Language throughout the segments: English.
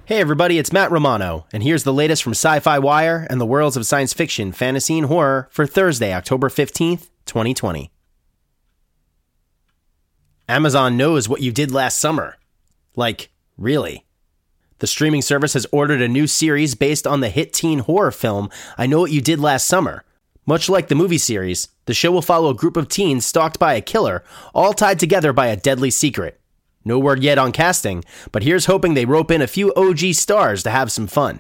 Hey everybody, it's Matt Romano, and here's the latest from Sci-Fi Wire and the worlds of science fiction, fantasy, and horror for Thursday, October 15th, 2020. Amazon knows what you did last summer. Like, really. The streaming service has ordered a new series based on the hit teen horror film I Know What You Did Last Summer. Much like the movie series, the show will follow a group of teens stalked by a killer, all tied together by a deadly secret. No word yet on casting, but here's hoping they rope in a few OG stars to have some fun.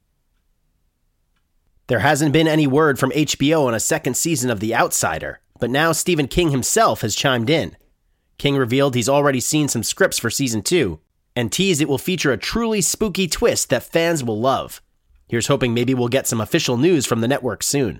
There hasn't been any word from HBO on a second season of The Outsider, but now Stephen King himself has chimed in. King revealed he's already seen some scripts for season 2, and teased it will feature a truly spooky twist that fans will love. Here's hoping maybe we'll get some official news from the network soon.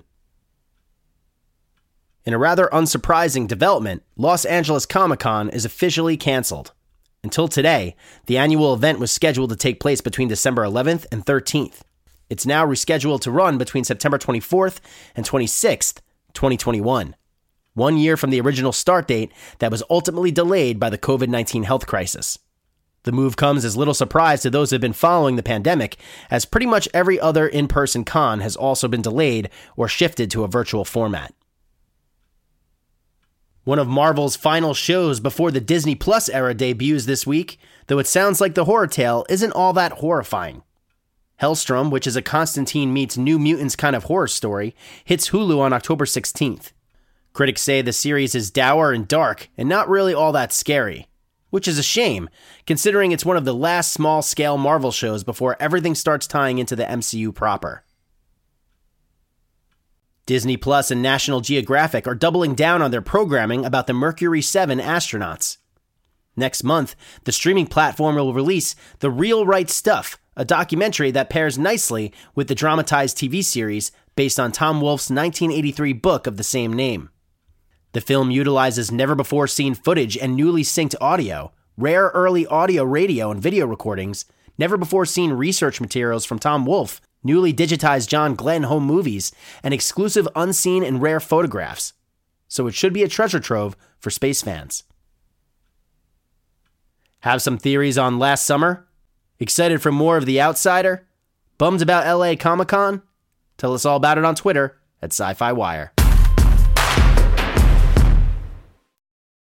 In a rather unsurprising development, Los Angeles Comic-Con is officially canceled. Until today, the annual event was scheduled to take place between December 11th and 13th. It's now rescheduled to run between September 24th and 26th, 2021. 1 year from the original start date that was ultimately delayed by the COVID-19 health crisis. The move comes as little surprise to those who have been following the pandemic, as pretty much every other in-person con has also been delayed or shifted to a virtual format. One of Marvel's final shows before the Disney Plus era debuts this week, though it sounds like the horror tale isn't all that horrifying. Hellstrom, which is a Constantine meets New Mutants kind of horror story, hits Hulu on October 16th. Critics say the series is dour and dark and not really all that scary, which is a shame, considering it's one of the last small-scale Marvel shows before everything starts tying into the MCU proper. Disney Plus and National Geographic are doubling down on their programming about the Mercury 7 astronauts. Next month, the streaming platform will release The Real Right Stuff, a documentary that pairs nicely with the dramatized TV series based on Tom Wolfe's 1983 book of the same name. The film utilizes never-before-seen footage and newly synced audio, rare early audio, radio, and video recordings, never-before-seen research materials from Tom Wolfe, newly digitized John Glenn home movies, and exclusive unseen and rare photographs. So it should be a treasure trove for space fans. Have some theories on last summer? Excited for more of The Outsider? Bummed about LA Comic-Con? Tell us all about it on Twitter @SciFiWire.